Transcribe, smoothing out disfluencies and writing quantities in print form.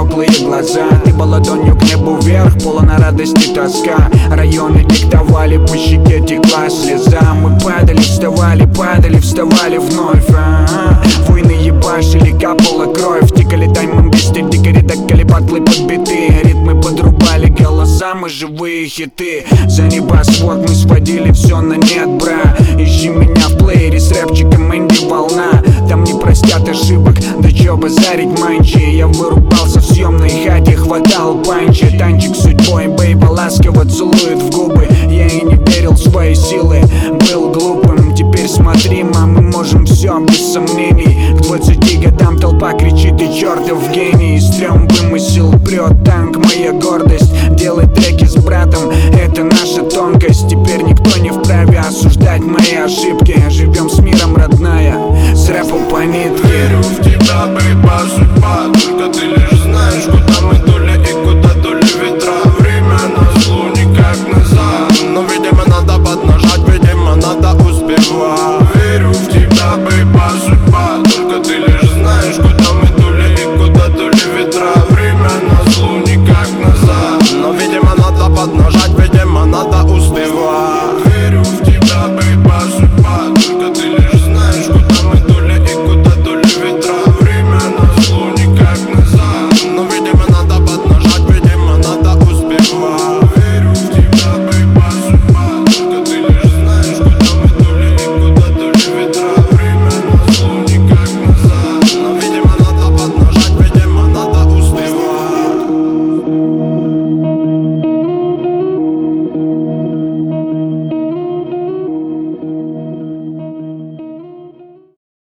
теплые глаза. Ты была ладонью к небу вверх, полна радости тоска. Районы диктовали, по щеке текла слеза. Мы падали, вставали, падали, вставали вновь. Войны ебашили, капала кровь. Тикали таймом без дикари, дакали батлы подбитые. Ритмы подрубали голоса, мы живые хиты. За небосвод мы сводили все на нет, бра. Ищи меня в плеере с рэпчиком Энди Волна. Там не простят ошибок, да чё базарить манчи. Я вырубался в съемной хате, хватал панчи. Танчик судьбой, бейба ласково целует в губы. Я и не верил в свои силы, был глупым. Теперь смотри, мы можем все без сомнений. К 20 годам толпа кричит: ты чертов гений. Стрём вымысел прет, танк моя гордость. Делай треки с братом, это наша тонкость. Теперь никто не вправе осуждать мои ошибки. Живем с миром, родная, с рэпом по нитке. Верю в тебя, бейба, судьба.